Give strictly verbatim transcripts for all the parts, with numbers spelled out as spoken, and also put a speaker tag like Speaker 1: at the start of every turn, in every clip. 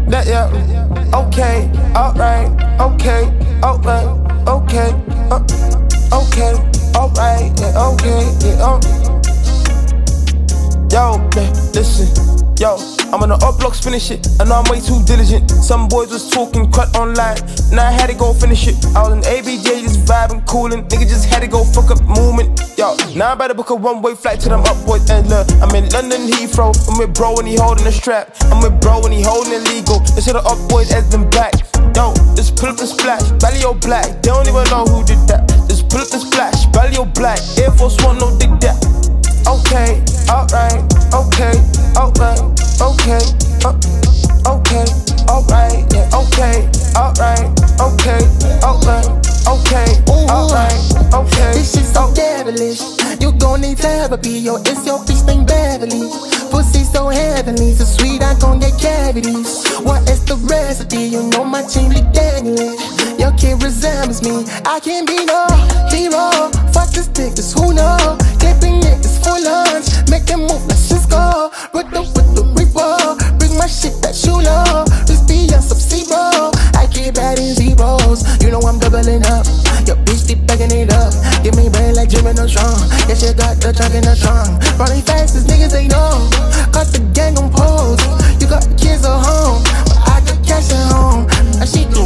Speaker 1: That yeah. Okay, alright, okay, alright, okay, uh, okay, alright, yeah, okay, yeah, um. Yo, man, listen, yo, I'm on the up blocks, finish it. I know I'm way too diligent. Some boys was talking crap online, now I had to go finish it. I was in A B J, just vibing, coolin'. Nigga just had to go fuck up movement. Yo, now I better book a one-way flight to them up boys. And look, I'm in London Heathrow. I'm with bro and he holding the strap. I'm with bro and he holding it legal. Instead of up boys as them back. Yo, just pull up the splash, Balio black. They don't even know who did that. Just pull up the splash, Balio black. Air Force One, no dig that. Okay, alright, okay, alright, okay, uh, okay, alright, yeah, okay, alright, okay, alright, okay, alright, okay.
Speaker 2: This shit so devilish. You gon' need therapy, yo. It's your bitch named Beverly. Pussy so heavenly, so sweet I gon' get cavities. What is the recipe? You know my chain be dangling. Your kid resembles me. I can't be no hero. Fuck this niggas, who know? Clipping niggas full lunch, make them move like Cisco. With the with the repo, bring my shit that you love. This be on some zero. I keep adding zeros. You know I'm doubling up. Your bitch keep backing it up. Give me brain like Jimmy no strong. Yeah, she got the trunk in the trunk. Running fast as niggas they know. Got the gang on pose. You got the kids at home, but I got cash at home. Now she do.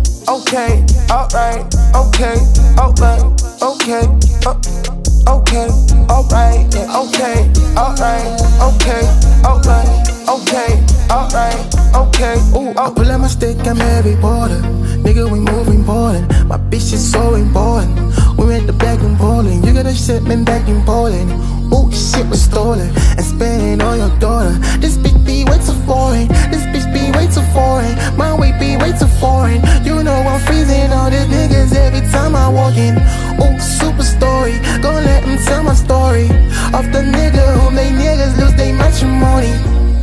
Speaker 1: Okay, alright, okay, alright, okay, uh, okay, alright, yeah, okay, alright, okay, alright, okay, alright, okay.
Speaker 2: Ooh, I pull out my stick, I'm heavy border. Nigga, we moving ballin'. My bitch is so important. We went to back in Poland. You got a shipment back in Poland. Ooh, shit was stolen and spending on your daughter. This bitch be way too foreign. This bitch be way too foreign. My weight be way too foreign. You know I'm freezing all these niggas every time I walk in. Ooh, super story. Gon' let them tell my story of the nigga who made niggas lose they matrimony.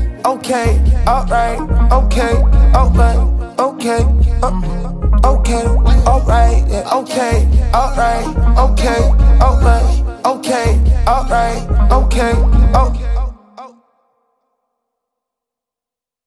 Speaker 1: Okay, alright, okay, alright, okay, uh, okay, alright, yeah, okay, alright, okay, alright, okay, alright, okay, oh.